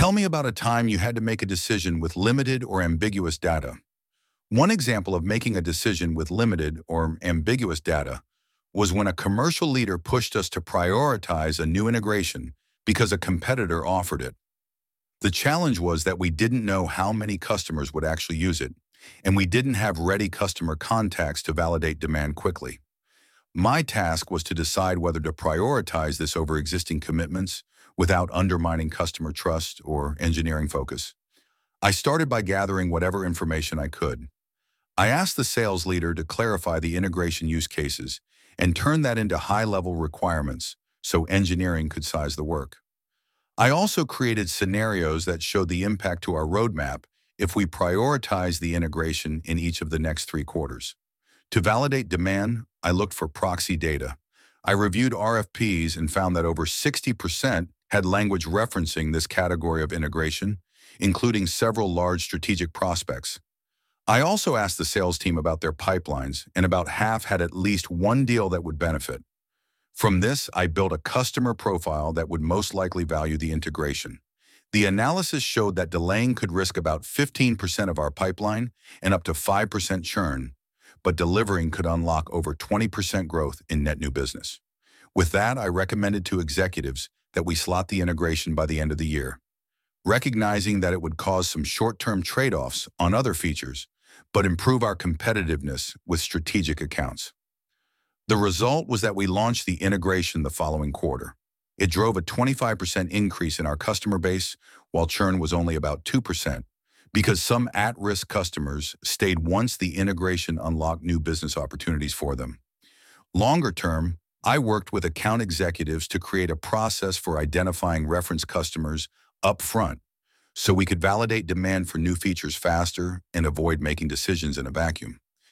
Tell me about a time you had to make a decision with limited or ambiguous data. One example of making a decision with limited or ambiguous data was when a commercial leader pushed us to prioritize a new integration because a competitor offered it. The challenge was that we didn't know how many customers would actually use it, and we didn't have ready customer contacts to validate demand quickly. My task was to decide whether to prioritize this over existing commitments without undermining customer trust or engineering focus. I started by gathering whatever information I could. I asked the sales leader to clarify the integration use cases and turn that into high-level requirements so engineering could size the work. I also created scenarios that showed the impact to our roadmap if we prioritize the integration in each of the next 3 quarters. To validate demand, I looked for proxy data. I reviewed RFPs and found that over 60% had language referencing this category of integration, including several large strategic prospects. I also asked the sales team about their pipelines, and about half had at least one deal that would benefit. From this, I built a customer profile that would most likely value the integration. The analysis showed that delaying could risk about 15% of our pipeline and up to 5% churn, but delivering could unlock over 20% growth in net new business. With that, I recommended to executives that we slot the integration by the end of the year, recognizing that it would cause some short-term trade-offs on other features, but improve our competitiveness with strategic accounts. The result was that we launched the integration the following quarter. It drove a 25% increase in our customer base, while churn was only about 2%, because some at-risk customers stayed once the integration unlocked new business opportunities for them. Longer term, I worked with account executives to create a process for identifying reference customers up front so we could validate demand for new features faster and avoid making decisions in a vacuum.